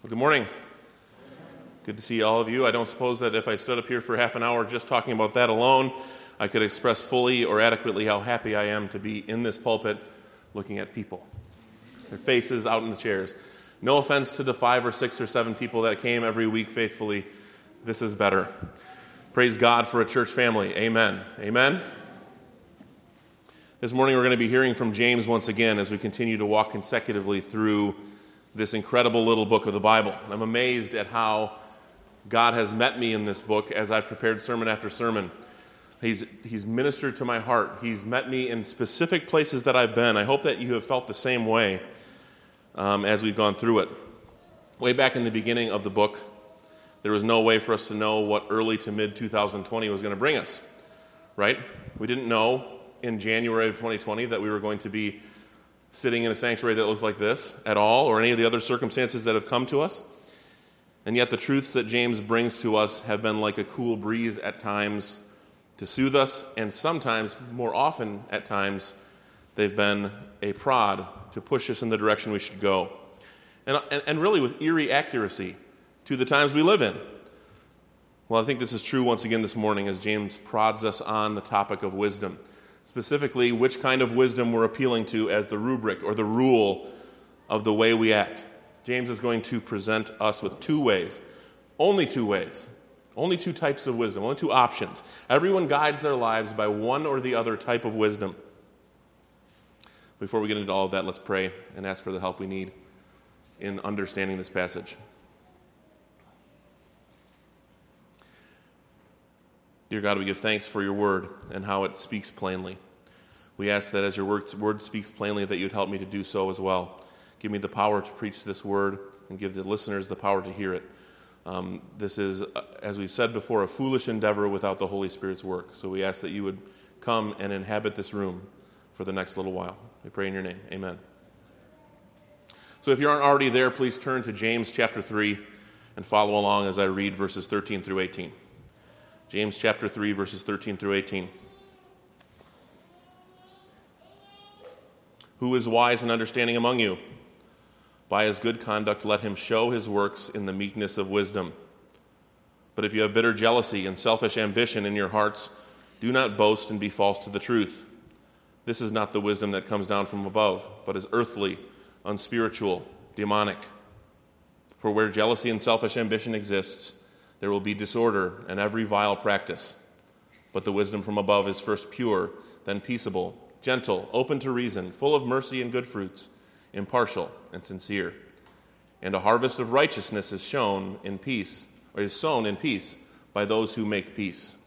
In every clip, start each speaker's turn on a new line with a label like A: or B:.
A: Well, good morning. Good to see all of you. I don't suppose that if I stood up here for half an hour just talking about that alone, I could express fully or adequately how happy I am to be in this pulpit looking at people, their faces out in the chairs. No offense to the 5 or 6 or 7 people that came every week faithfully. This is better. Praise God for a church family. Amen. Amen. This morning we're going to be hearing from James once again as we continue to walk consecutively through this incredible little book of the Bible. I'm amazed at how God has met me in this book as I've prepared sermon after sermon. He's ministered to my heart. He's met me in specific places that I've been. I hope that you have felt the same way as we've gone through it. Way back in the beginning of the book, there was no way for us to know what early to mid-2020 was going to bring us, right? We didn't know in January of 2020 that we were going to be sitting in a sanctuary that looked like this at all, or any of the other circumstances that have come to us. And yet the truths that James brings to us have been like a cool breeze at times to soothe us, and sometimes, more often at times, they've been a prod to push us in the direction we should go. And really with eerie accuracy to the times we live in. Well, I think this is true once again this morning as James prods us on the topic of wisdom. Specifically, which kind of wisdom we're appealing to as the rubric or the rule of the way we act. James is going to present us with 2 ways, only 2 ways, only 2 types of wisdom, only 2 options. Everyone guides their lives by one or the other type of wisdom. Before we get into all of that, let's pray and ask for the help we need in understanding this passage. Dear God, we give thanks for your word and how it speaks plainly. We ask that as your word speaks plainly, that you'd help me to do so as well. Give me the power to preach this word and give the listeners the power to hear it. This is, as we've said before, a foolish endeavor without the Holy Spirit's work. So we ask that you would come and inhabit this room for the next little while. We pray in your name. Amen. So if you aren't already there, please turn to James chapter 3 and follow along as I read verses 13 through 18. James chapter 3, verses 13 through 18. Who is wise and understanding among you? By his good conduct let him show his works in the meekness of wisdom. But if you have bitter jealousy and selfish ambition in your hearts, do not boast and be false to the truth. This is not the wisdom that comes down from above, but is earthly, unspiritual, demonic. For where jealousy and selfish ambition exists, there will be disorder and every vile practice. But the wisdom from above is first pure, then peaceable, gentle, open to reason, full of mercy and good fruits, impartial and sincere. And a harvest of righteousness is sown in peace by those who make peace.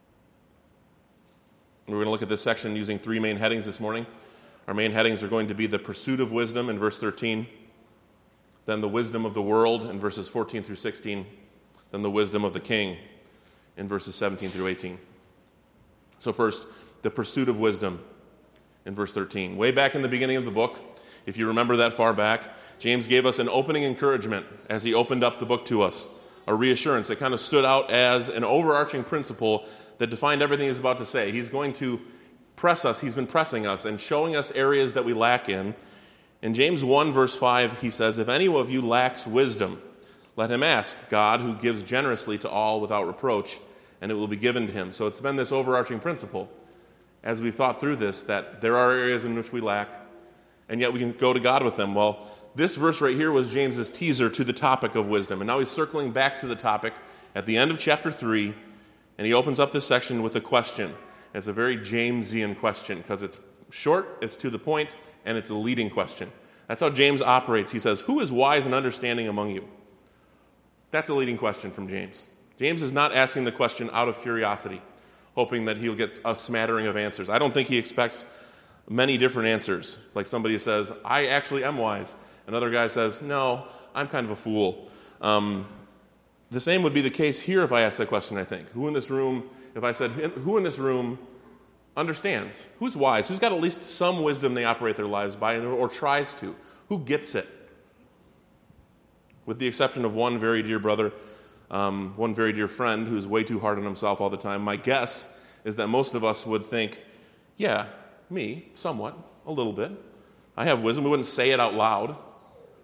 A: We're going to look at this section using 3 main headings this morning. Our main headings are going to be the pursuit of wisdom in verse 13, then the wisdom of the world in verses 14 through 16, then the wisdom of the king in verses 17 through 18. So first, the pursuit of wisdom in verse 13. Way back in the beginning of the book, if you remember that far back, James gave us an opening encouragement as he opened up the book to us, a reassurance that kind of stood out as an overarching principle that defined everything he's about to say. He's going to press us, he's been pressing us and showing us areas that we lack in. In James 1, verse 5, he says, if any of you lacks wisdom, let him ask God, who gives generously to all without reproach, and it will be given to him. So it's been this overarching principle, as we've thought through this, that there are areas in which we lack, and yet we can go to God with them. Well, this verse right here was James's teaser to the topic of wisdom, and now he's circling back to the topic at the end of chapter 3, and he opens up this section with a question. It's a very Jamesian question, because it's short, it's to the point, and it's a leading question. That's how James operates. He says, who is wise and understanding among you? That's a leading question from James. James is not asking the question out of curiosity, hoping that he'll get a smattering of answers. I don't think he expects many different answers. Like somebody says, I actually am wise. Another guy says, no, I'm kind of a fool. The same would be the case here if I asked that question, I think. If I said, who in this room understands? Who's wise? Who's got at least some wisdom they operate their lives by or tries to? Who gets it? With the exception of one very dear brother, one very dear friend who's way too hard on himself all the time, my guess is that most of us would think, yeah, me, somewhat, a little bit. I have wisdom. We wouldn't say it out loud.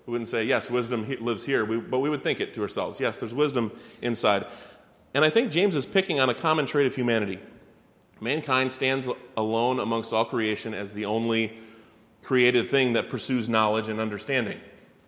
A: We wouldn't say, yes, wisdom lives here, but we would think it to ourselves. Yes, there's wisdom inside. And I think James is picking on a common trait of humanity. Mankind stands alone amongst all creation as the only created thing that pursues knowledge and understanding,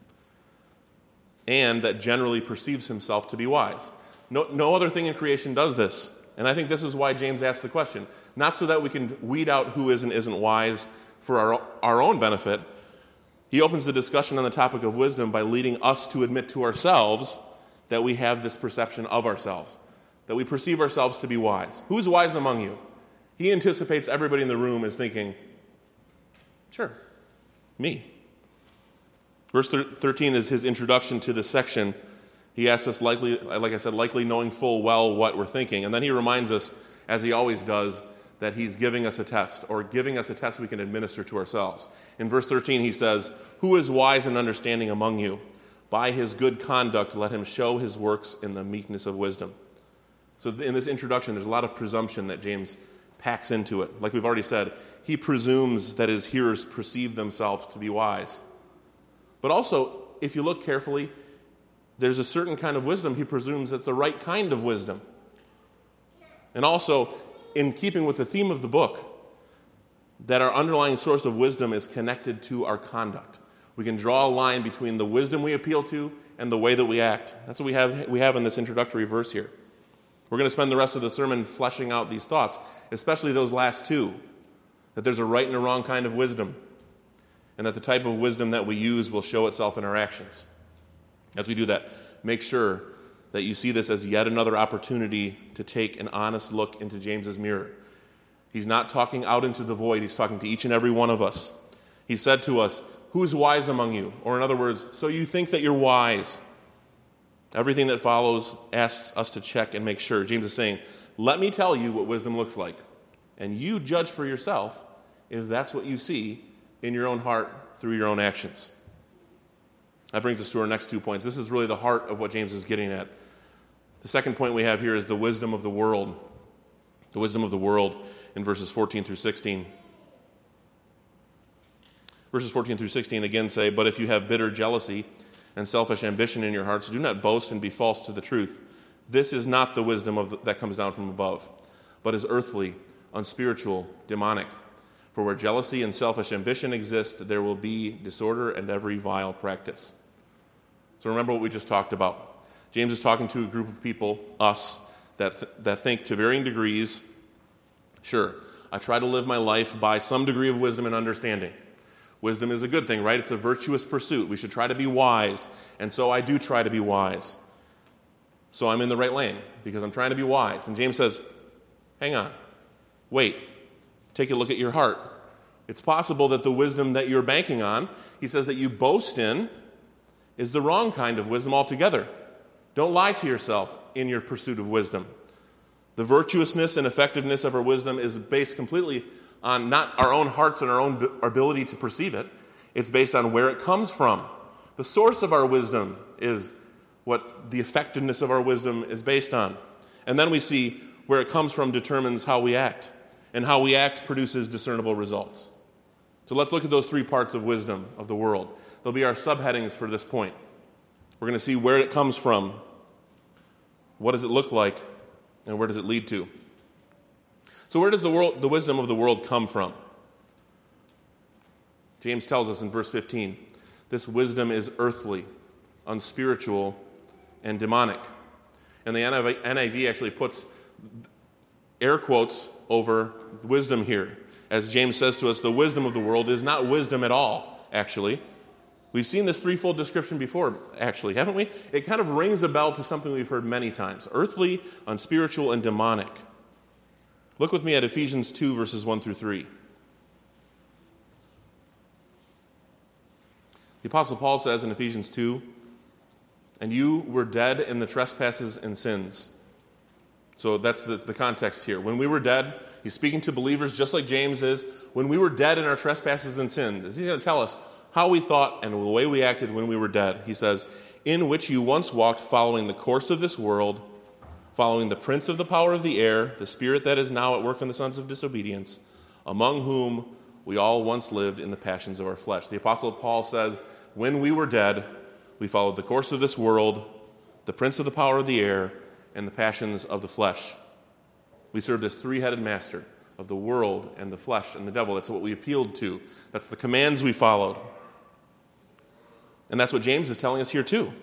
A: and that generally perceives himself to be wise. No other thing in creation does this. And I think this is why James asked the question. Not so that we can weed out who is and isn't wise for our own benefit. He opens the discussion on the topic of wisdom by leading us to admit to ourselves that we have this perception of ourselves, that we perceive ourselves to be wise. Who is wise among you? He anticipates everybody in the room is thinking, sure, me. Verse 13 is his introduction to this section. He asks us, likely knowing full well what we're thinking. And then he reminds us, as he always does, that he's giving us a test, or giving us a test we can administer to ourselves. In verse 13, he says, "Who is wise and understanding among you? By his good conduct, let him show his works in the meekness of wisdom." So in this introduction, there's a lot of presumption that James packs into it. Like we've already said, he presumes that his hearers perceive themselves to be wise. But also, if you look carefully, there's a certain kind of wisdom he presumes that's the right kind of wisdom. And also, in keeping with the theme of the book, that our underlying source of wisdom is connected to our conduct. We can draw a line between the wisdom we appeal to and the way that we act. That's what we have in this introductory verse here. We're going to spend the rest of the sermon fleshing out these thoughts, especially those last two, that there's a right and a wrong kind of wisdom, and that the type of wisdom that we use will show itself in our actions. As we do that, make sure that you see this as yet another opportunity to take an honest look into James's mirror. He's not talking out into the void. He's talking to each and every one of us. He said to us, "Who's wise among you?" Or in other words, so you think that you're wise. Everything that follows asks us to check and make sure. James is saying, let me tell you what wisdom looks like, and you judge for yourself if that's what you see in your own heart through your own actions. That brings us to our next 2 points. This is really the heart of what James is getting at. The second point we have here is the wisdom of the world. The wisdom of the world in verses 14 through 16. Verses 14 through 16 again say, "But if you have bitter jealousy and selfish ambition in your hearts, do not boast and be false to the truth. This is not the wisdom that comes down from above, but is earthly, unspiritual, demonic. For where jealousy and selfish ambition exist, there will be disorder and every vile practice." So remember what we just talked about. James is talking to a group of people, us, that think to varying degrees, sure, I try to live my life by some degree of wisdom and understanding. Wisdom is a good thing, right? It's a virtuous pursuit. We should try to be wise, and so I do try to be wise. So I'm in the right lane because I'm trying to be wise. And James says, hang on, wait, take a look at your heart. It's possible that the wisdom that you're banking on, he says that you boast in, is the wrong kind of wisdom altogether. Don't lie to yourself in your pursuit of wisdom. The virtuousness and effectiveness of our wisdom is based completely on not our own hearts and our own ability to perceive it. It's based on where it comes from. The source of our wisdom is what the effectiveness of our wisdom is based on. And then we see where it comes from determines how we act. And how we act produces discernible results. So let's look at those 3 parts of wisdom of the world. They'll be our subheadings for this point. We're going to see where it comes from, what does it look like, and where does it lead to. So where does the wisdom of the world come from? James tells us in verse 15, this wisdom is earthly, unspiritual, and demonic. And the NIV actually puts air quotes over wisdom here. As James says to us, the wisdom of the world is not wisdom at all, actually. We've seen this threefold description before, actually, haven't we? It kind of rings a bell to something we've heard many times. Earthly, unspiritual, and demonic. Look with me at Ephesians 2, verses 1 through 3. The Apostle Paul says in Ephesians 2, "And you were dead in the trespasses and sins." So that's the context here. When we were dead, he's speaking to believers just like James is. When we were dead in our trespasses and sins, he's going to tell us how we thought and the way we acted when we were dead. He says, "In which you once walked following the course of this world, following the prince of the power of the air, the spirit that is now at work in the sons of disobedience, among whom we all once lived in the passions of our flesh." The Apostle Paul says when we were dead, we followed the course of this world, the prince of the power of the air, and the passions of the flesh. We served this three-headed master of the world and the flesh and the devil. That's what we appealed to. That's the commands we followed. And that's what James is telling us here too.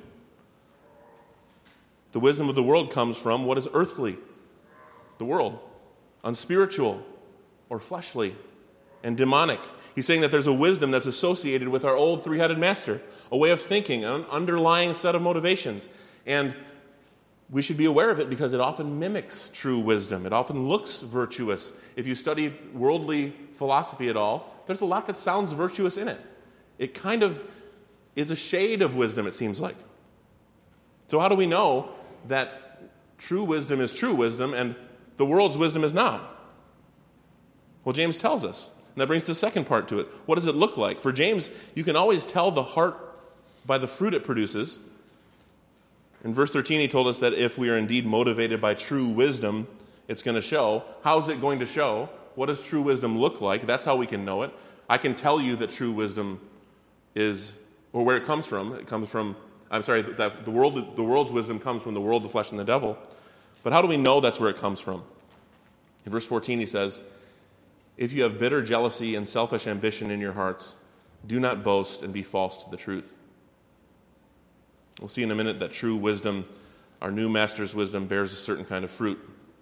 A: The wisdom of the world comes from what is earthly, the world, unspiritual or fleshly and demonic. He's saying that there's a wisdom that's associated with our old three-headed master, a way of thinking, an underlying set of motivations. And we should be aware of it because it often mimics true wisdom. It often looks virtuous. If you study worldly philosophy at all, there's a lot that sounds virtuous in it. It kind of is a shade of wisdom, it seems like. So how do we know that true wisdom is true wisdom and the world's wisdom is not? Well, James tells us. And that brings the second part to it. What does it look like? For James, you can always tell the heart by the fruit it produces. In verse 13, he told us that if we are indeed motivated by true wisdom, it's going to show. How's it going to show? What does true wisdom look like? That's how we can know it. I can tell you that true wisdom is, or where it comes from. It comes from, that the world's wisdom comes from the world, the flesh, and the devil. But how do we know that's where it comes from? In verse 14, he says, if you have bitter jealousy and selfish ambition in your hearts, do not boast and be false to the truth. We'll see in a minute that true wisdom, our new master's wisdom, bears a certain kind of fruit.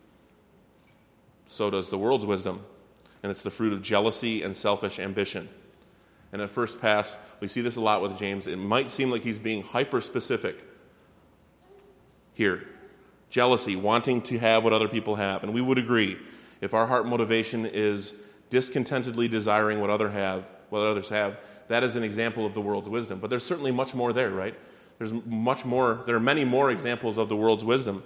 A: So does the world's wisdom. And it's the fruit of jealousy and selfish ambition. And at first pass, we see this a lot with James. It might seem like he's being hyper-specific here. Jealousy, wanting to have what other people have. And we would agree, if our heart motivation is discontentedly desiring what others have, that is an example of the world's wisdom. But there's certainly much more there, right? There are many more examples of the world's wisdom.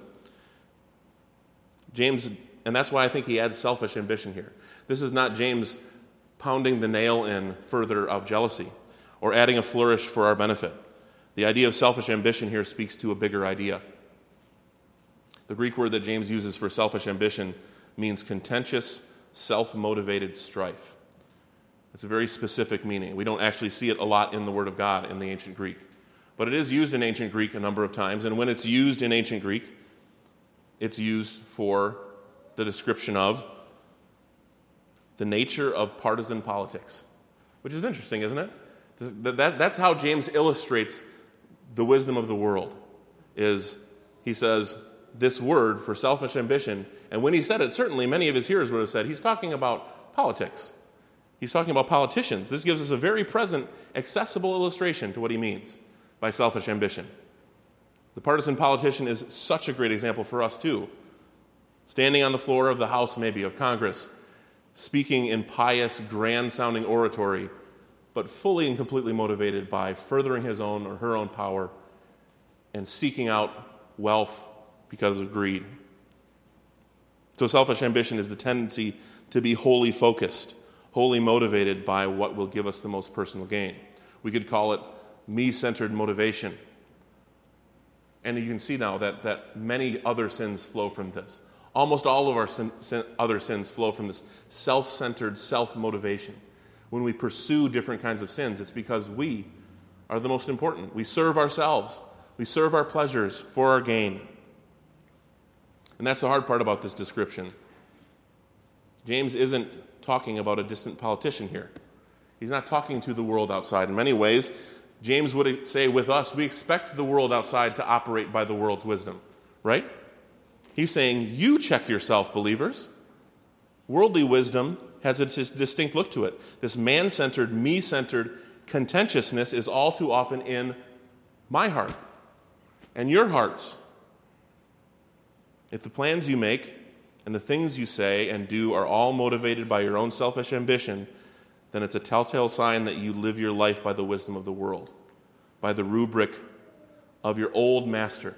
A: James, and that's why I think he adds selfish ambition here. This is not James pounding the nail in further of jealousy or adding a flourish for our benefit. The idea of selfish ambition here speaks to a bigger idea. The Greek word that James uses for selfish ambition means contentious, self-motivated strife. It's a very specific meaning. We don't actually see it a lot in the Word of God in the ancient Greek. But it is used in ancient Greek a number of times, and when it's used in ancient Greek, it's used for the description of the nature of partisan politics, which is interesting, isn't it? That's how James illustrates the wisdom of the world, is he says this word for selfish ambition, and when he said it, certainly many of his hearers would have said, he's talking about politics. He's talking about politicians. This gives us a very present, accessible illustration to what he means by selfish ambition. The partisan politician is such a great example for us too. Standing on the floor of the House, maybe, of Congress, speaking in pious, grand-sounding oratory, but fully and completely motivated by furthering his own or her own power and seeking out wealth because of greed. So selfish ambition is the tendency to be wholly focused, wholly motivated by what will give us the most personal gain. We could call it me-centered motivation. And you can see now that many other sins flow from this. Almost all of our other sins flow from this self-centered self-motivation. When we pursue different kinds of sins, it's because we are the most important. We serve ourselves. We serve our pleasures for our gain. And that's the hard part about this description. James isn't talking about a distant politician here. He's not talking to the world outside. In many ways, James would say with us, we expect the world outside to operate by the world's wisdom, right? He's saying, you check yourself, believers. Worldly wisdom has a distinct look to it. This man-centered, me-centered contentiousness is all too often in my heart and your hearts. If the plans you make and the things you say and do are all motivated by your own selfish ambition, then it's a telltale sign that you live your life by the wisdom of the world, by the rubric of your old master.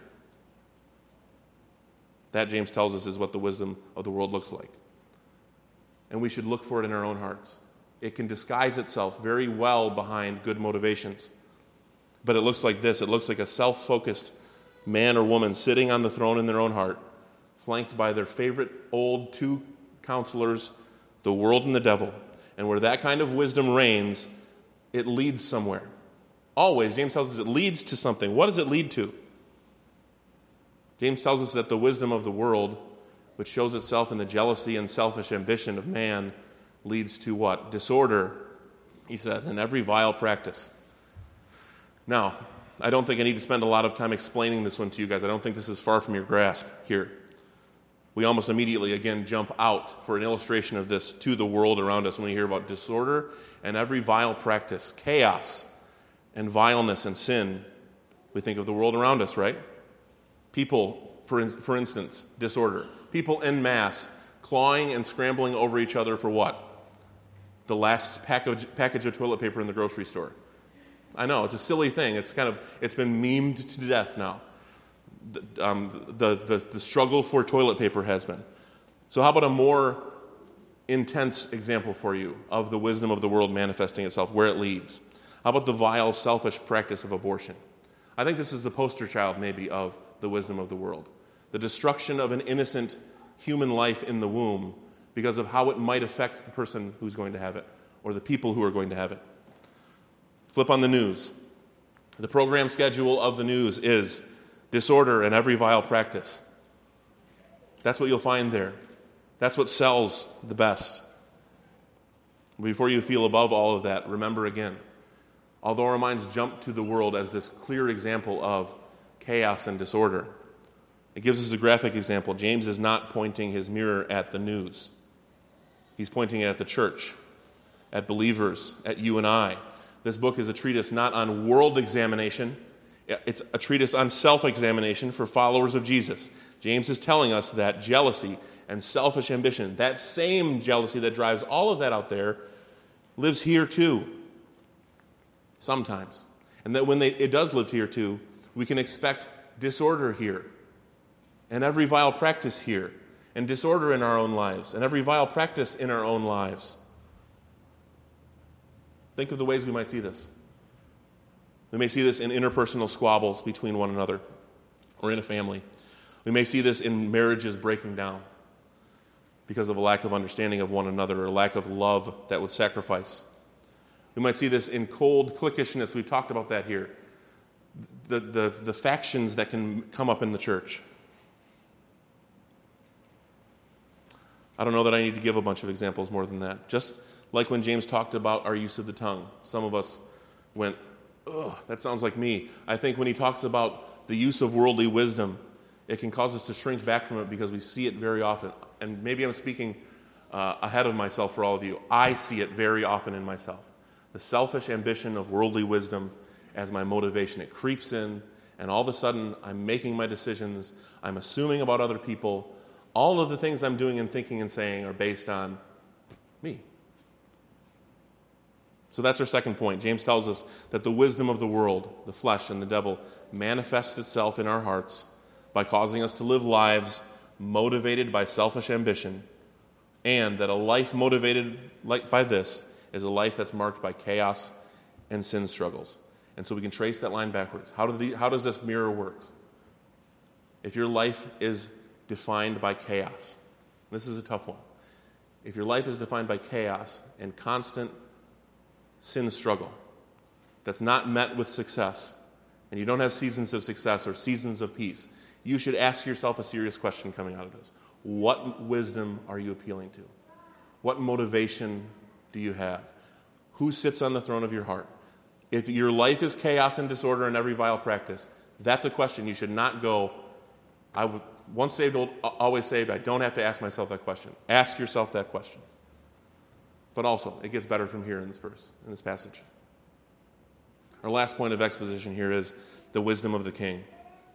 A: That, James tells us, is what the wisdom of the world looks like. And we should look for it in our own hearts. It can disguise itself very well behind good motivations. But it looks like this. It looks like a self-focused man or woman sitting on the throne in their own heart, flanked by their favorite old two counselors, the world and the devil. And where that kind of wisdom reigns, it leads somewhere. Always. James tells us it leads to something. What does it lead to? James tells us that the wisdom of the world, which shows itself in the jealousy and selfish ambition of man, leads to what? Disorder, he says, in every vile practice. Now, I don't think I need to spend a lot of time explaining this one to you guys. I don't think this is far from your grasp here. We almost immediately, again, jump out for an illustration of this to the world around us when we hear about disorder and every vile practice, chaos and vileness and sin. We think of the world around us, right? People, for instance, disorder. People en masse clawing and scrambling over each other for what? The last package of toilet paper in the grocery store. I know, it's a silly thing. It's been memed to death now. The struggle for toilet paper has been. So how about a more intense example for you of the wisdom of the world manifesting itself, where it leads? How about the vile, selfish practice of abortion? I think this is the poster child, maybe, of the wisdom of the world. The destruction of an innocent human life in the womb because of how it might affect the person who's going to have it or the people who are going to have it. Flip on the news. The program schedule of the news is disorder and every vile practice. That's what you'll find there. That's what sells the best. Before you feel above all of that, remember again, although our minds jump to the world as this clear example of chaos and disorder, it gives us a graphic example. James is not pointing his mirror at the news. He's pointing it at the church, at believers, at you and I. This book is a treatise not on world examination. It's a treatise on self-examination for followers of Jesus. James is telling us that jealousy and selfish ambition, that same jealousy that drives all of that out there, lives here too. Sometimes. And that when it does live here too, we can expect disorder here. And every vile practice here. And disorder in our own lives. And every vile practice in our own lives. Think of the ways we might see this. We may see this in interpersonal squabbles between one another or in a family. We may see this in marriages breaking down because of a lack of understanding of one another or a lack of love that would sacrifice. We might see this in cold cliquishness. We've talked about that here. The factions that can come up in the church. I don't know that I need to give a bunch of examples more than that. Just like when James talked about our use of the tongue. Some of us went, ugh, that sounds like me. I think when he talks about the use of worldly wisdom, it can cause us to shrink back from it because we see it very often. And maybe I'm speaking ahead of myself for all of you. I see it very often in myself. The selfish ambition of worldly wisdom as my motivation. It creeps in, and all of a sudden I'm making my decisions. I'm assuming about other people. All of the things I'm doing and thinking and saying are based on me. So that's our second point. James tells us that the wisdom of the world, the flesh and the devil, manifests itself in our hearts by causing us to live lives motivated by selfish ambition, and that a life motivated by this is a life that's marked by chaos and sin struggles. And so we can trace that line backwards. How does this mirror work? If your life is defined by chaos, this is a tough one. If your life is defined by chaos and constant sin struggle that's not met with success, and you don't have seasons of success or seasons of peace, you should ask yourself a serious question coming out of this. What wisdom are you appealing to? What motivation do you have? Who sits on the throne of your heart? If your life is chaos and disorder and every vile practice, that's a question you should not go, once saved, always saved. I don't have to ask myself that question. Ask yourself that question. But also, it gets better from here in this verse, in this passage. Our last point of exposition here is the wisdom of the king.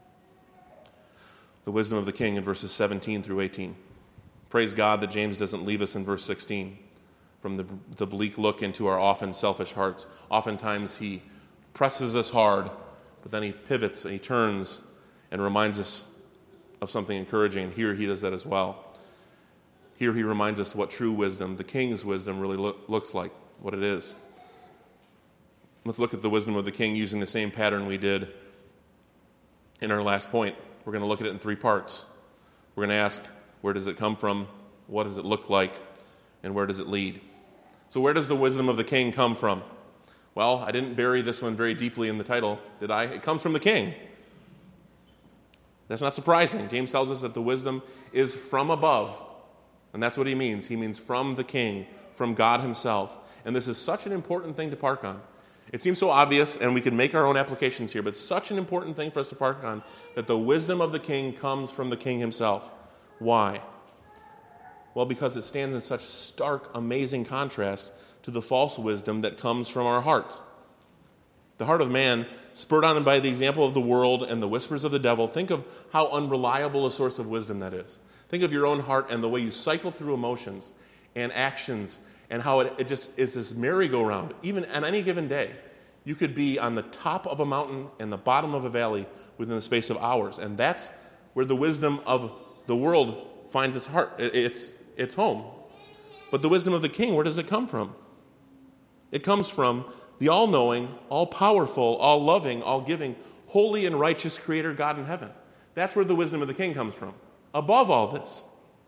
A: The wisdom of the king in verses 17 through 18. Praise God that James doesn't leave us in verse 16 from the bleak look into our often selfish hearts. Oftentimes he presses us hard, but then he pivots and he turns and reminds us of something encouraging. And here he does that as well. Here he reminds us what true wisdom, the king's wisdom, really looks like, what it is. Let's look at the wisdom of the king using the same pattern we did in our last point. We're going to look at it in three parts. We're going to ask, where does it come from? What does it look like? And where does it lead? So where does the wisdom of the king come from? Well, I didn't bury this one very deeply in the title, did I? It comes from the king. That's not surprising. James tells us that the wisdom is from above. And that's what he means. He means from the king, from God himself. And this is such an important thing to park on. It seems so obvious, and we can make our own applications here, but such an important thing for us to park on, that the wisdom of the king comes from the king himself. Why? Well, because it stands in such stark, amazing contrast to the false wisdom that comes from our hearts. The heart of man, spurred on by the example of the world and the whispers of the devil, think of how unreliable a source of wisdom that is. Think of your own heart and the way you cycle through emotions and actions and how it just is this merry-go-round. Even on any given day, you could be on the top of a mountain and the bottom of a valley within the space of hours. And that's where the wisdom of the world finds its heart, its home. But the wisdom of the king, where does it come from? It comes from the all-knowing, all-powerful, all-loving, all-giving, holy and righteous creator God in heaven. That's where the wisdom of the king comes from. Above all this.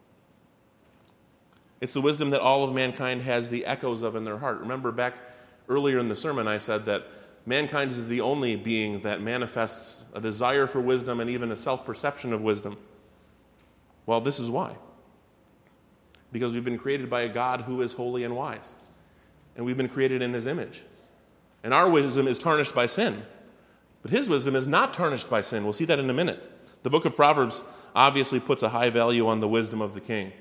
A: It's the wisdom that all of mankind has the echoes of in their heart. Remember back earlier in the sermon I said that mankind is the only being that manifests a desire for wisdom and even a self-perception of wisdom. Well, this is why. Because we've been created by a God who is holy and wise. And we've been created in his image. And our wisdom is tarnished by sin. But his wisdom is not tarnished by sin. We'll see that in a minute. The book of Proverbs obviously puts a high value on the wisdom of the king.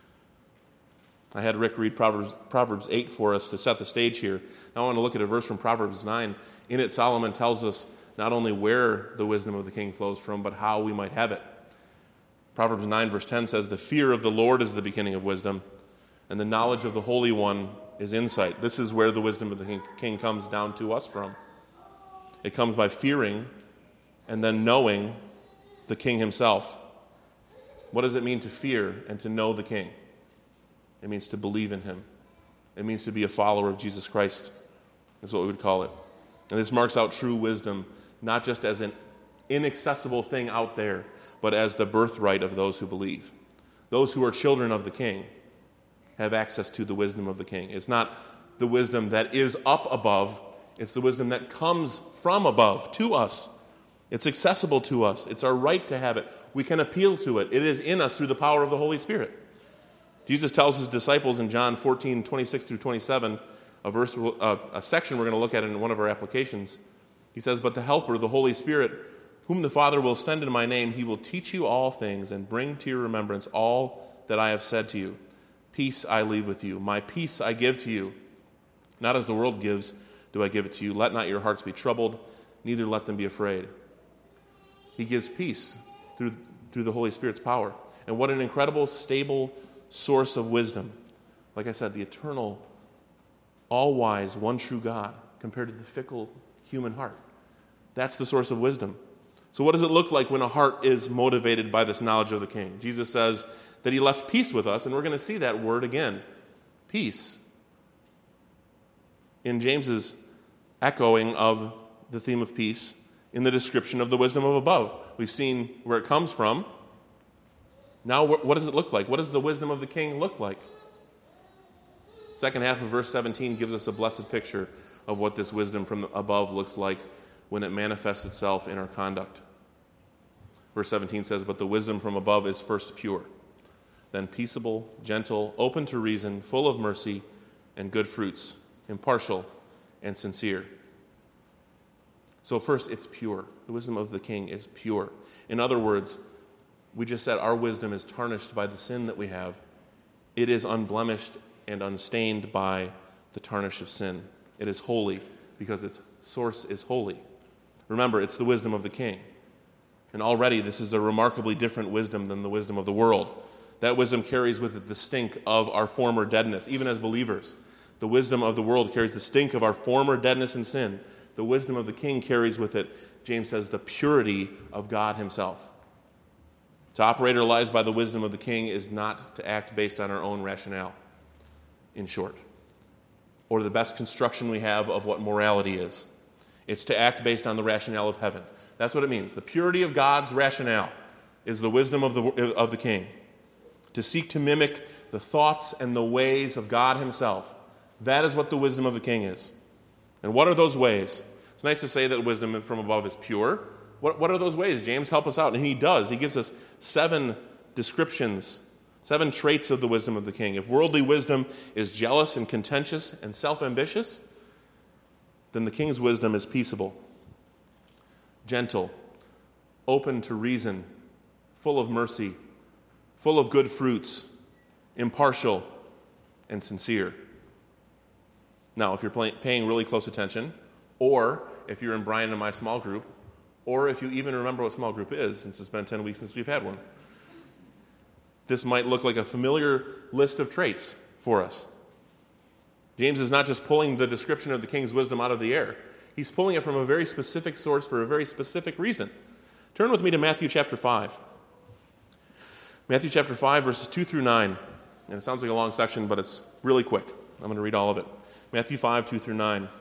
A: I had Rick read Proverbs 8 for us to set the stage here. Now I want to look at a verse from Proverbs 9. In it, Solomon tells us not only where the wisdom of the king flows from, but how we might have it. Proverbs 9 verse 10 says, "The fear of the Lord is the beginning of wisdom, and the knowledge of the Holy One is insight." This is where the wisdom of the king comes down to us from. It comes by fearing and then knowing the king himself. What does it mean to fear and to know the king? It means to believe in him. It means to be a follower of Jesus Christ. That's what we would call it. And this marks out true wisdom, not just as an inaccessible thing out there, but as the birthright of those who believe. Those who are children of the king have access to the wisdom of the king. It's not the wisdom that is up above. It's the wisdom that comes from above to us. It's accessible to us. It's our right to have it. We can appeal to it. It is in us through the power of the Holy Spirit. Jesus tells his disciples in John 14, 26 through 27, a section we're going to look at in one of our applications. He says, "But the Helper, the Holy Spirit, whom the Father will send in my name, he will teach you all things and bring to your remembrance all that I have said to you. Peace I leave with you. My peace I give to you. Not as the world gives, do I give it to you. Let not your hearts be troubled, neither let them be afraid." He gives peace through the Holy Spirit's power. And what an incredible, stable source of wisdom. Like I said, the eternal, all-wise, one true God compared to the fickle human heart. That's the source of wisdom. So what does it look like when a heart is motivated by this knowledge of the king? Jesus says that he left peace with us, and we're going to see that word again. Peace. In James's echoing of the theme of peace in the description of the wisdom of above. We've seen where it comes from. Now, what does it look like? What does the wisdom of the king look like? Second half of verse 17 gives us a blessed picture of what this wisdom from above looks like when it manifests itself in our conduct. Verse 17 says, "But the wisdom from above is first pure, then peaceable, gentle, open to reason, full of mercy and good fruits, impartial and sincere." So first, it's pure. The wisdom of the king is pure. In other words, we just said our wisdom is tarnished by the sin that we have. It is unblemished and unstained by the tarnish of sin. It is holy because its source is holy. Remember, it's the wisdom of the king. And already this is a remarkably different wisdom than the wisdom of the world. That wisdom carries with it the stink of our former deadness, even as believers. The wisdom of the world carries the stink of our former deadness and sin. The wisdom of the king carries with it, James says, the purity of God himself. To operate our lives by the wisdom of the king is not to act based on our own rationale, in short, or the best construction we have of what morality is. It's to act based on the rationale of heaven. That's what it means. The purity of God's rationale is the wisdom of the king. To seek to mimic the thoughts and the ways of God himself. That is what the wisdom of the king is. And what are those ways? It's nice to say that wisdom from above is pure. What are those ways? James, help us out. And he does. He gives us 7 descriptions, 7 traits of the wisdom of the king. If worldly wisdom is jealous and contentious and self-ambitious, then the king's wisdom is peaceable, gentle, open to reason, full of mercy, full of good fruits, impartial, and sincere. Now, if you're paying really close attention, or if you're in Brian and my small group, or if you even remember what small group is, since it's been 10 weeks since we've had one, this might look like a familiar list of traits for us. James is not just pulling the description of the king's wisdom out of the air. He's pulling it from a very specific source for a very specific reason. Turn with me to Matthew chapter 5. Matthew chapter 5, verses 2 through 9. And it sounds like a long section, but it's really quick. I'm going to read all of it. Matthew 5, 2 through 9.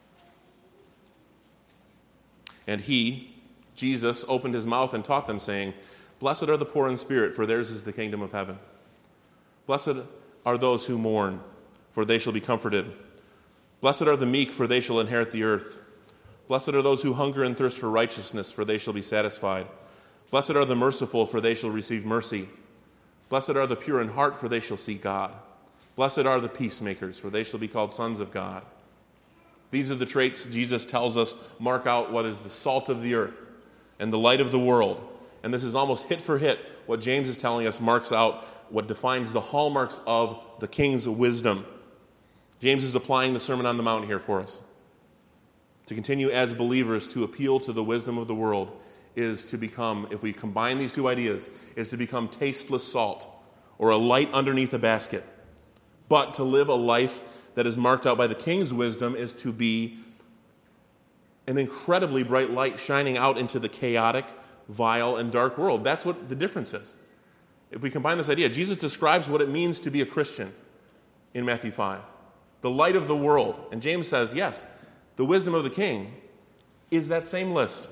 A: And he, Jesus, opened his mouth and taught them, saying, Blessed are the poor in spirit, for theirs is the kingdom of heaven. Blessed are those who mourn, for they shall be comforted. Blessed are the meek, for they shall inherit the earth. Blessed are those who hunger and thirst for righteousness, for they shall be satisfied. Blessed are the merciful, for they shall receive mercy. Blessed are the pure in heart, for they shall see God. Blessed are the peacemakers, for they shall be called sons of God. These are the traits Jesus tells us mark out what is the salt of the earth and the light of the world. And this is almost hit for hit what James is telling us marks out what defines the hallmarks of the king's wisdom. James is applying the Sermon on the Mount here for us. To continue as believers to appeal to the wisdom of the world is to become, if we combine these two ideas, is to become tasteless salt or a light underneath a basket. But to live a life that is marked out by the king's wisdom is to be an incredibly bright light shining out into the chaotic, vile, and dark world. That's what the difference is. If we combine this idea, Jesus describes what it means to be a Christian in Matthew 5. The light of the world. And James says, yes, the wisdom of the king is that same list.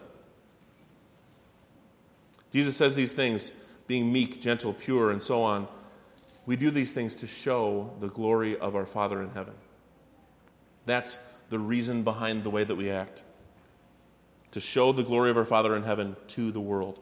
A: Jesus says these things, being meek, gentle, pure, and so on. We do these things to show the glory of our Father in heaven. That's the reason behind the way that we act. To show the glory of our Father in heaven to the world.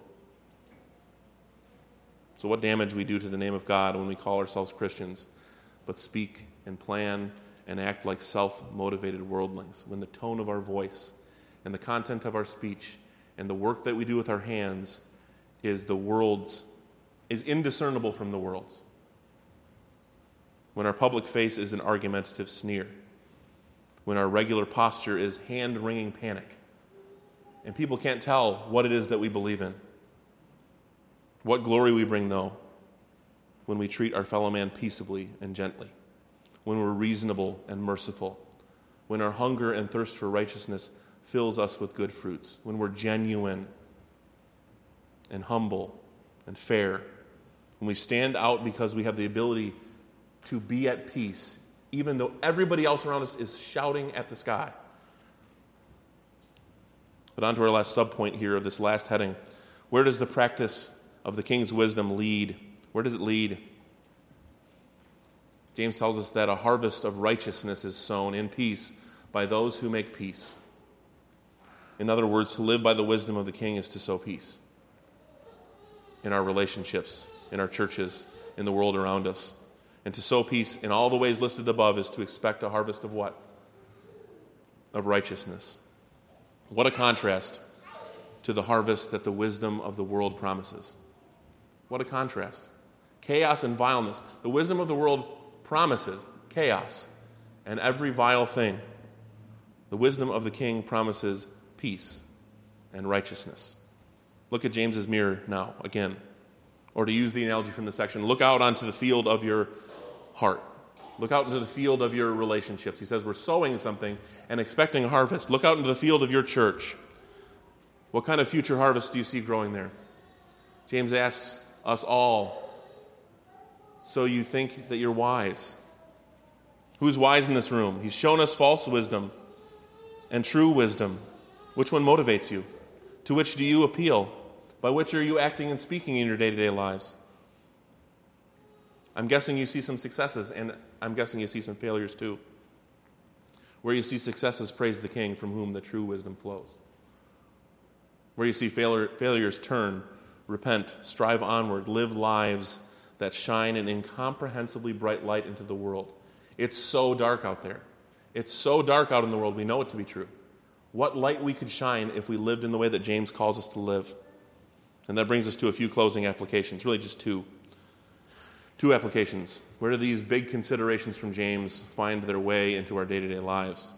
A: So what damage we do to the name of God when we call ourselves Christians, but speak and plan and act like self-motivated worldlings, when the tone of our voice and the content of our speech and the work that we do with our hands is indiscernible from the world's. When our public face is an argumentative sneer. When our regular posture is hand-wringing panic. And people can't tell what it is that we believe in. What glory we bring, though, when we treat our fellow man peaceably and gently. When we're reasonable and merciful. When our hunger and thirst for righteousness fills us with good fruits. When we're genuine and humble and fair. When we stand out because we have the ability to be at peace, even though everybody else around us is shouting at the sky. But on to our last subpoint here of this last heading. Where does the practice of the king's wisdom lead? Where does it lead? James tells us that a harvest of righteousness is sown in peace by those who make peace. In other words, to live by the wisdom of the king is to sow peace in our relationships, in our churches, in the world around us. And to sow peace in all the ways listed above is to expect a harvest of what? Of righteousness. What a contrast to the harvest that the wisdom of the world promises. What a contrast. Chaos and vileness. The wisdom of the world promises chaos and every vile thing. The wisdom of the king promises peace and righteousness. Look at James's mirror now, again. Or to use the analogy from the section, look out onto the field of your heart. Look out into the field of your relationships. He says we're sowing something and expecting a harvest. Look out into the field of your church. What kind of future harvest do you see growing there? James asks us all, so you think that you're wise. Who's wise in this room? He's shown us false wisdom and true wisdom. Which one motivates you? To which do you appeal? By which are you acting and speaking in your day-to-day lives? I'm guessing you see some successes, and I'm guessing you see some failures too. Where you see successes, praise the King from whom the true wisdom flows. Where you see failures, turn, repent, strive onward, live lives that shine an incomprehensibly bright light into the world. It's so dark out there. It's so dark out in the world. We know it to be true. What light we could shine if we lived in the way that James calls us to live. And that brings us to a few closing applications, really just two. Two applications. Where do these big considerations from James find their way into our day-to-day lives?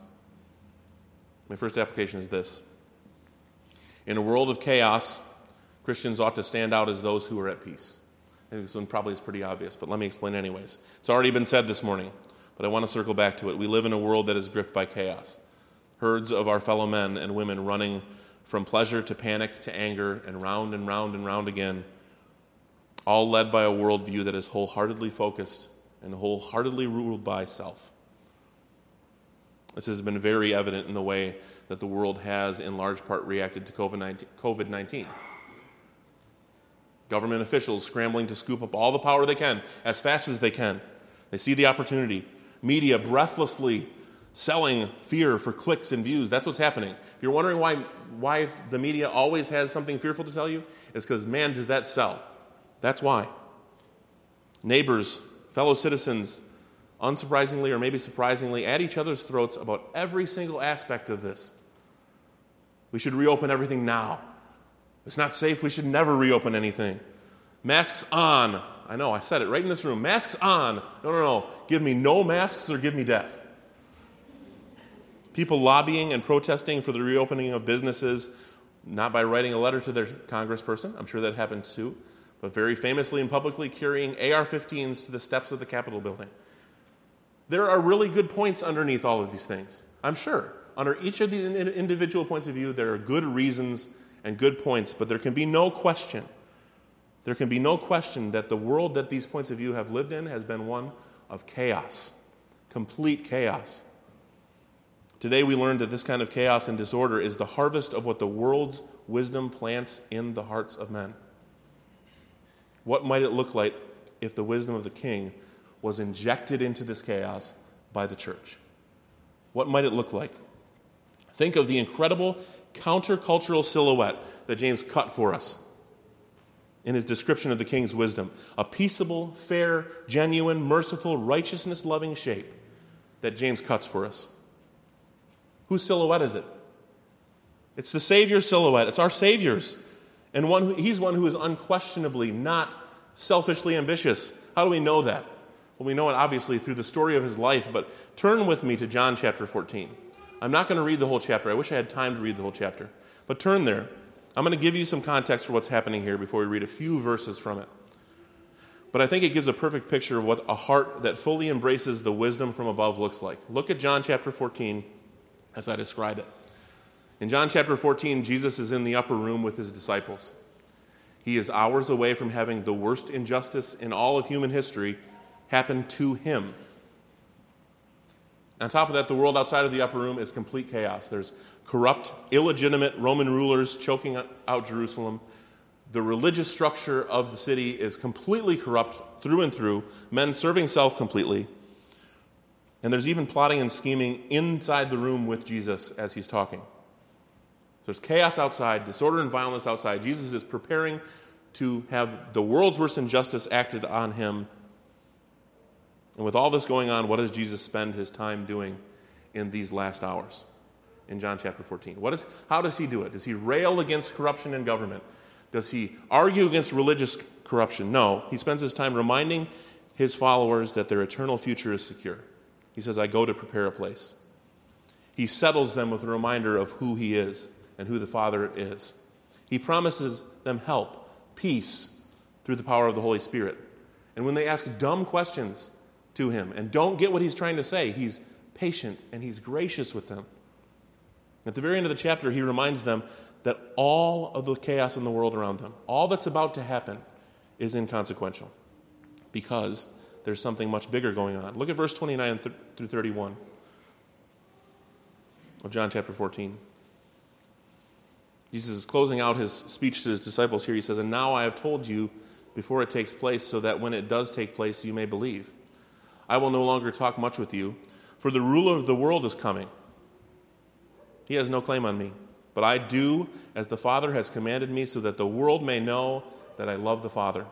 A: My first application is this. In a world of chaos, Christians ought to stand out as those who are at peace. I think this one probably is pretty obvious, but let me explain anyways. It's already been said this morning, but I want to circle back to it. We live in a world that is gripped by chaos. Herds of our fellow men and women running from pleasure to panic to anger and round and round and round again, all led by a worldview that is wholeheartedly focused and wholeheartedly ruled by self. This has been very evident in the way that the world has, in large part, reacted to COVID-19. Government officials scrambling to scoop up all the power they can as fast as they can. They see the opportunity. Media breathlessly selling fear for clicks and views. That's what's happening. If you're wondering why the media always has something fearful to tell you, it's because, man, does that sell. That's why. Neighbors, fellow citizens, unsurprisingly or maybe surprisingly, at each other's throats about every single aspect of this. We should reopen everything now. It's not safe. We should never reopen anything. Masks on. I know, I said it right in this room. Masks on. No. Give me no masks or give me death. People lobbying and protesting for the reopening of businesses, not by writing a letter to their congressperson. I'm sure that happened too. But very famously and publicly carrying AR-15s to the steps of the Capitol building. There are really good points underneath all of these things. I'm sure. Under each of these individual points of view, there are good reasons and good points, but there can be no question. There can be no question that the world that these points of view have lived in has been one of chaos. Complete chaos. Today we learned that this kind of chaos and disorder is the harvest of what the world's wisdom plants in the hearts of men. What might it look like if the wisdom of the King was injected into this chaos by the church? What might it look like? Think of the incredible countercultural silhouette that James cut for us in his description of the King's wisdom. A peaceable, fair, genuine, merciful, righteousness-loving shape that James cuts for us. Whose silhouette is it? It's the Savior's silhouette. It's our Savior's. And he's one who is unquestionably not selfishly ambitious. How do we know that? Well, we know it obviously through the story of his life, but turn with me to John chapter 14. I'm not going to read the whole chapter. I wish I had time to read the whole chapter. But turn there. I'm going to give you some context for what's happening here before we read a few verses from it. But I think it gives a perfect picture of what a heart that fully embraces the wisdom from above looks like. Look at John chapter 14 as I describe it. In John chapter 14, Jesus is in the upper room with his disciples. He is hours away from having the worst injustice in all of human history happen to him. On top of that, the world outside of the upper room is complete chaos. There's corrupt, illegitimate Roman rulers choking out Jerusalem. The religious structure of the city is completely corrupt through and through, men serving self completely. And there's even plotting and scheming inside the room with Jesus as he's talking. There's chaos outside, disorder and violence outside. Jesus is preparing to have the world's worst injustice acted on him. And with all this going on, what does Jesus spend his time doing in these last hours? In John chapter 14. How does he do it? Does he rail against corruption in government? Does he argue against religious corruption? No. He spends his time reminding his followers that their eternal future is secure. He says, I go to prepare a place. He settles them with a reminder of who he is and who the Father is. He promises them help, peace, through the power of the Holy Spirit. And when they ask dumb questions to him and don't get what he's trying to say, he's patient and he's gracious with them. At the very end of the chapter, he reminds them that all of the chaos in the world around them, all that's about to happen, is inconsequential because there's something much bigger going on. Look at verse 29 through 31 of John chapter 14. Jesus is closing out his speech to his disciples here. He says, and now I have told you before it takes place so that when it does take place, you may believe. I will no longer talk much with you, For the ruler of the world is coming. He has no claim on me, but I do as the Father has commanded me, so that the world may know that I love the Father.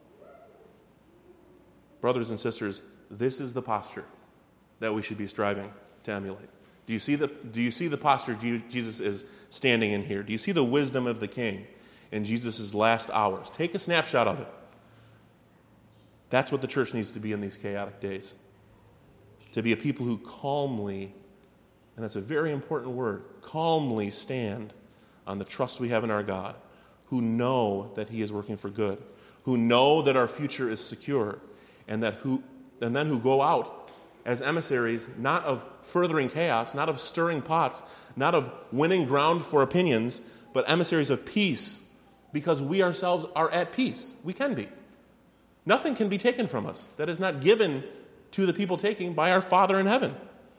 A: Brothers and sisters, this is the posture that we should be striving to emulate. Do you see the posture Jesus is standing in here? Do you see the wisdom of the King in Jesus' last hours? Take a snapshot of it. That's what the church needs to be in these chaotic days. To be a people who calmly, and that's a very important word, calmly stand on the trust we have in our God, who know that He is working for good, who know that our future is secure, and then who go out as emissaries, not of furthering chaos, not of stirring pots, not of winning ground for opinions, but emissaries of peace, because we ourselves are at peace. We can be. Nothing can be taken from us that is not given to the people taking by our Father in heaven.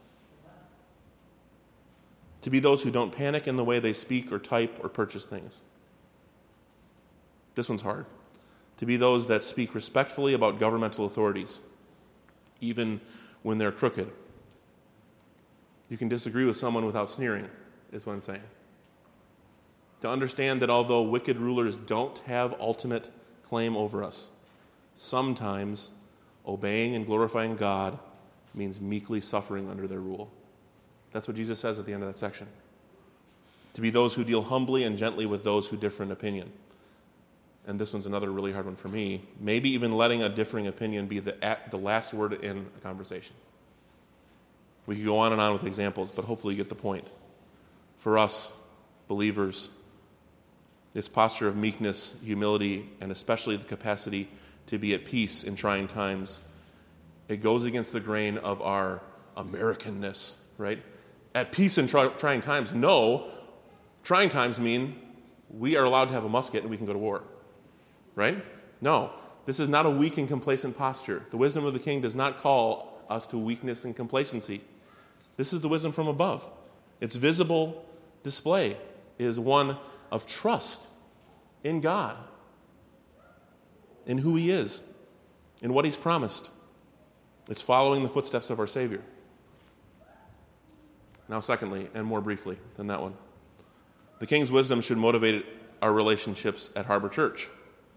A: To be those who don't panic in the way they speak or type or purchase things. This one's hard. To be those that speak respectfully about governmental authorities, even when they're crooked. You can disagree with someone without sneering, is what I'm saying. To understand that although wicked rulers don't have ultimate claim over us, sometimes obeying and glorifying God means meekly suffering under their rule. That's what Jesus says at the end of that section. To be those who deal humbly and gently with those who differ in opinion. And this one's another really hard one for me. Maybe even letting a differing opinion be the last word in a conversation. We could go on and on with examples, but hopefully you get the point. For us, believers, this posture of meekness, humility, and especially the capacity to be at peace in trying times, it goes against the grain of our Americanness, right? At peace in trying times. No, trying times mean we are allowed to have a musket and we can go to war, right? No, this is not a weak and complacent posture. The wisdom of the King does not call us to weakness and complacency. This is the wisdom from above. Its visible display is one of trust in God, in who He is, in what He's promised. It's following the footsteps of our Savior. Now, secondly, and more briefly than that one, the King's wisdom should motivate our relationships at Harbor Church.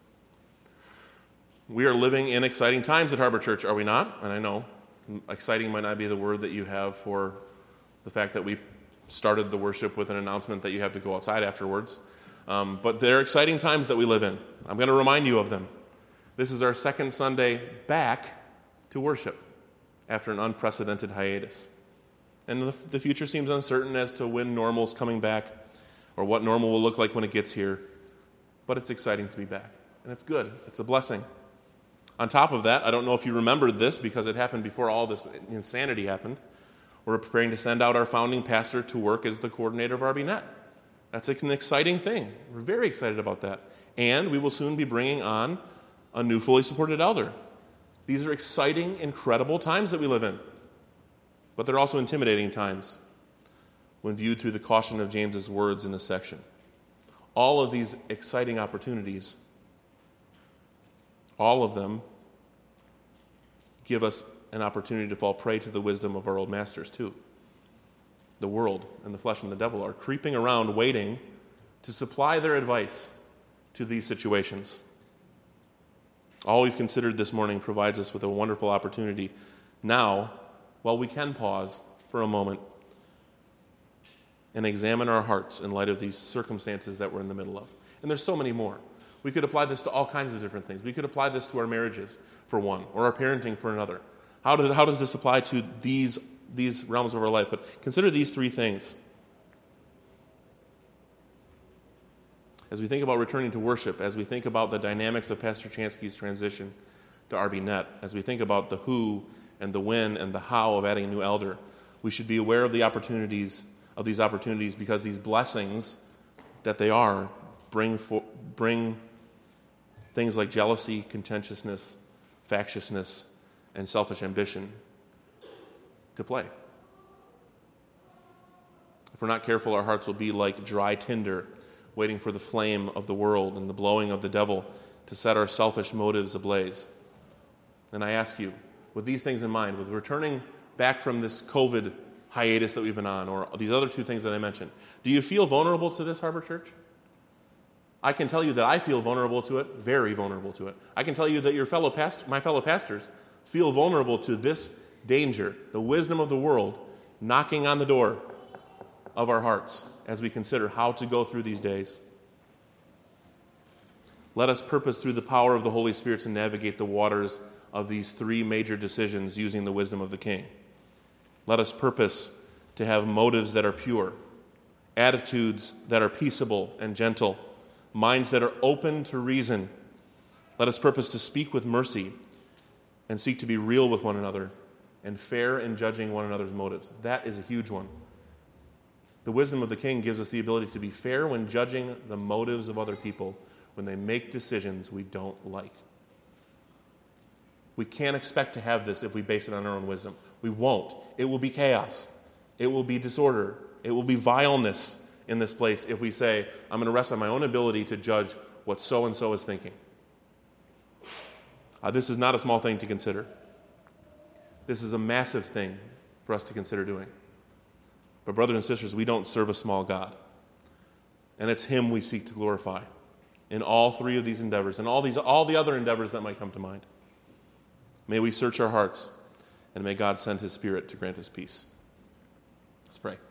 A: We are living in exciting times at Harbor Church, are we not? And I know exciting might not be the word that you have for the fact that we started the worship with an announcement that you have to go outside afterwards. But they're exciting times that we live in. I'm going to remind you of them. This is our second Sunday back to worship after an unprecedented hiatus. And the future seems uncertain as to when normal's coming back or what normal will look like when it gets here. But it's exciting to be back. And it's good. It's a blessing. On top of that, I don't know if you remembered this because it happened before all this insanity happened. We're preparing to send out our founding pastor to work as the coordinator of RBNet. That's an exciting thing. We're very excited about that. And we will soon be bringing on a new fully supported elder. These are exciting, incredible times that we live in. But they're also intimidating times when viewed through the caution of James's words in this section. All of these exciting opportunities, all of them give us an opportunity to fall prey to the wisdom of our old masters too. The world and the flesh and the devil are creeping around waiting to supply their advice to these situations. All we've considered this morning provides us with a wonderful opportunity now, while we can pause for a moment and examine our hearts in light of these circumstances that we're in the middle of. And there's so many more. We could apply this to all kinds of different things. We could apply this to our marriages, for one, or our parenting, for another. How does this apply to these realms of our life? But consider these three things. As we think about returning to worship, as we think about the dynamics of Pastor Chansky's transition to RBNet, as we think about the who and the when and the how of adding a new elder, we should be aware of these opportunities because these blessings that they are bring things like jealousy, contentiousness, factiousness, and selfish ambition to play. If we're not careful, our hearts will be like dry tinder, waiting for the flame of the world and the blowing of the devil to set our selfish motives ablaze. And I ask you, with these things in mind, with returning back from this COVID hiatus that we've been on, or these other two things that I mentioned. Do you feel vulnerable to this, Harbor Church? I can tell you that I feel vulnerable to it, very vulnerable to it. I can tell you that my fellow pastors feel vulnerable to this danger, the wisdom of the world, knocking on the door of our hearts as we consider how to go through these days. Let us purpose through the power of the Holy Spirit to navigate the waters of these three major decisions using the wisdom of the King. Let us purpose to have motives that are pure, attitudes that are peaceable and gentle, minds that are open to reason. Let us purpose to speak with mercy and seek to be real with one another and fair in judging one another's motives. That is a huge one. The wisdom of the King gives us the ability to be fair when judging the motives of other people when they make decisions we don't like. We can't expect to have this if we base it on our own wisdom. We won't. It will be chaos. It will be disorder. It will be vileness in this place if we say, I'm going to rest on my own ability to judge what so-and-so is thinking. This is not a small thing to consider. This is a massive thing for us to consider doing. But brothers and sisters, we don't serve a small God. And it's Him we seek to glorify in all three of these endeavors and all the other endeavors that might come to mind. May we search our hearts, and may God send His Spirit to grant us peace. Let's pray.